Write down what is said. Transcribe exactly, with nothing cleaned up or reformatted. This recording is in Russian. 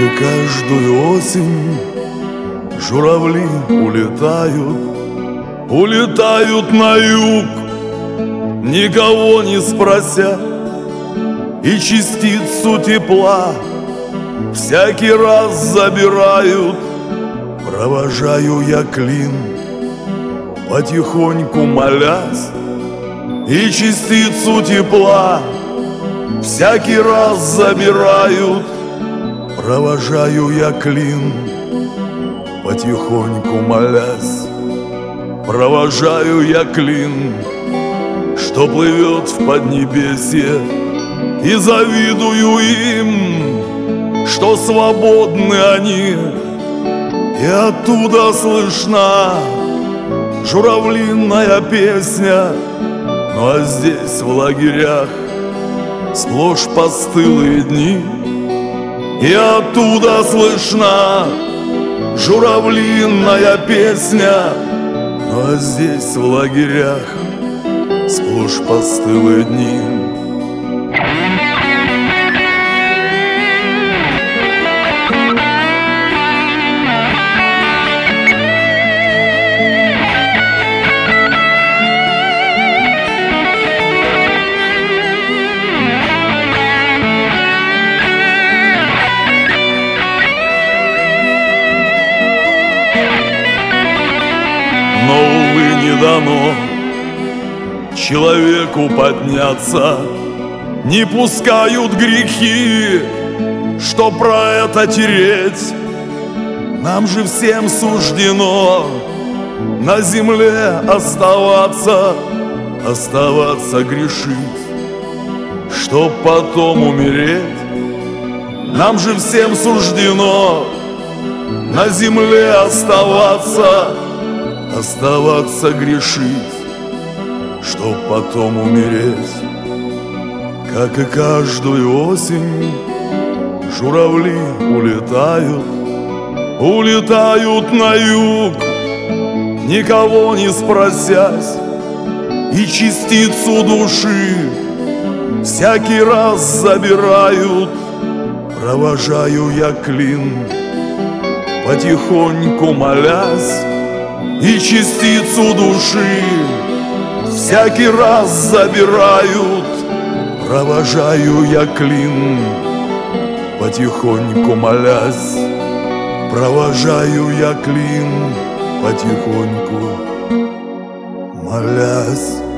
и каждую осень журавли улетают, улетают на юг, никого не спрося, и частицу тепла всякий раз забирают. Провожаю я клин, потихоньку молясь, и частицу тепла всякий раз забирают. Провожаю я клин, потихоньку молясь, провожаю я клин, что плывет в поднебесье, и завидую им, что свободны они. И оттуда слышна журавлиная песня. Ну а здесь в лагерях сплошь постылые дни, и оттуда слышна журавлиная песня. Ну а здесь в лагерях сплошь постылые дни. Но, увы, не дано человеку подняться, не пускают грехи, что про это тереть. Нам же всем суждено на земле оставаться, оставаться грешить, чтоб потом умереть. Нам же всем суждено на земле оставаться, оставаться грешить, чтоб потом умереть. Как и каждую осень журавли улетают, улетают на юг, никого не спросясь, и частицу души всякий раз забирают. Провожаю я клин, потихоньку молясь, и частицу души всякий раз забирают. Провожаю я клин, потихоньку молясь, провожаю я клин, потихоньку молясь.